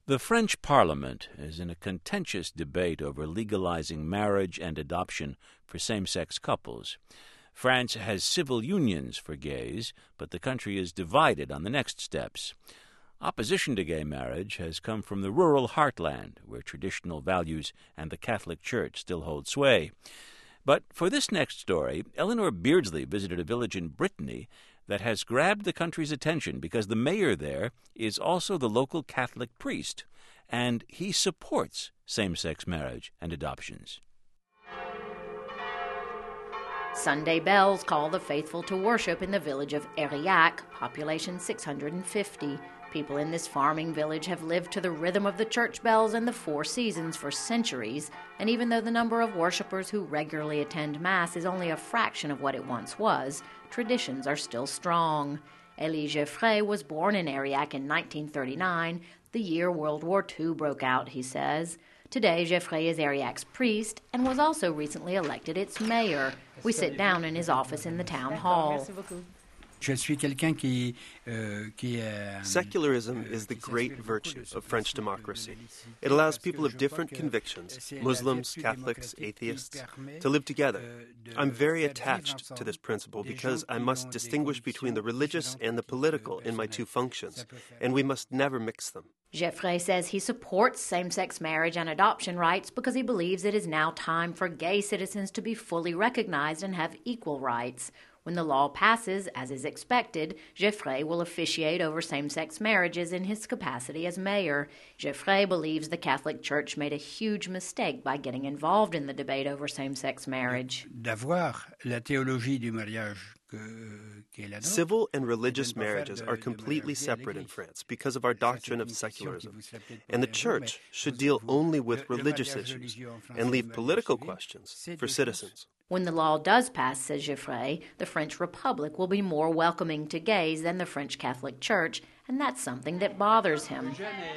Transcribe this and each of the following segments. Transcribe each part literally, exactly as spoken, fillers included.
The French Parliament is in a contentious debate over legalizing marriage and adoption for same-sex couples. France has civil unions for gays, but the country is divided on the next steps. Opposition to gay marriage has come from the rural heartland, where traditional values and the Catholic Church still hold sway. But for this next story, Eleanor Beardsley visited a village in Brittany that has grabbed the country's attention because the mayor there is also the local Catholic priest, and he supports same-sex marriage and adoptions. Sunday bells call the faithful to worship in the village of Airillac, population six hundred fifty. People in this farming village have lived to the rhythm of the church bells and the four seasons for centuries, and even though the number of worshipers who regularly attend Mass is only a fraction of what it once was, traditions are still strong. Élie Geoffrey was born in Airillac in nineteen thirty-nine, the year World War Two broke out, he says. Today, Geoffrey is Airillac's priest and was also recently elected its mayor. We sit down in his office in the town hall. Secularism is the great virtue of French democracy. It allows people of different convictions, Muslims, Catholics, atheists, to live together. I'm very attached to this principle because I must distinguish between the religious and the political in my two functions, and we must never mix them. Geoffrey says he supports same-sex marriage and adoption rights because he believes it is now time for gay citizens to be fully recognized and have equal rights. When the law passes, as is expected, Geoffrey will officiate over same-sex marriages in his capacity as mayor. Geoffrey believes the Catholic Church made a huge mistake by getting involved in the debate over same-sex marriage. Civil and religious marriages are completely separate in France because of our doctrine of secularism, and the Church should deal only with religious issues and leave political questions for citizens. When the law does pass, says Geoffrey, the French Republic will be more welcoming to gays than the French Catholic Church, and that's something that bothers him.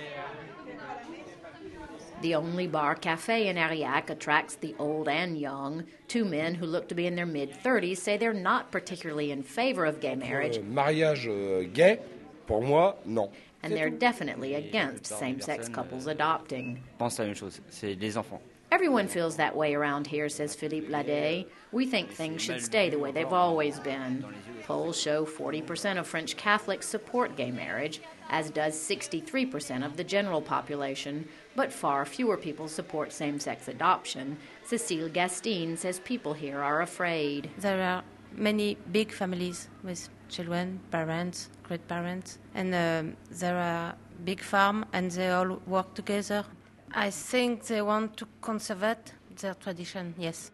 The only bar cafe in Airillac attracts the old and young. Two men who look to be in their mid-thirties say they're not particularly in favor of gay marriage. Mariage gay, pour moi, non. And they're definitely against same-sex couples adopting. Pense la même chose, c'est les enfants. Everyone feels that way around here, says Philippe Lade. We think things should stay the way they've always been. Polls show forty percent of French Catholics support gay marriage, as does sixty-three percent of the general population, but far fewer people support same-sex adoption. Cécile Gastine says people here are afraid. There are many big families with children, parents, great-parents, and uh, there are big farms, and they all work together. I think they want to conserve their tradition, yes.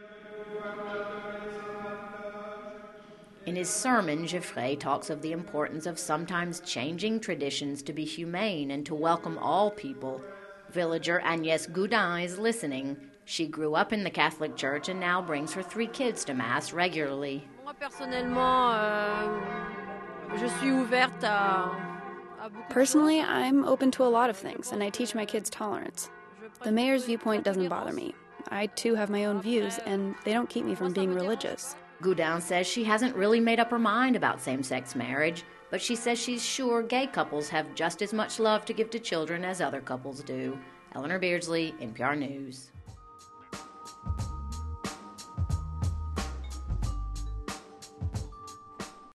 In his sermon, Geoffrey talks of the importance of sometimes changing traditions to be humane and to welcome all people. Villager Agnès Goudin is listening. She grew up in the Catholic Church and now brings her three kids to Mass regularly. Moi, personnellement, euh, je suis ouverte à... Personally, I'm open to a lot of things, and I teach my kids tolerance. The mayor's viewpoint doesn't bother me. I, too, have my own views, and they don't keep me from being religious. Goudin says she hasn't really made up her mind about same-sex marriage, but she says she's sure gay couples have just as much love to give to children as other couples do. Eleanor Beardsley, N P R News.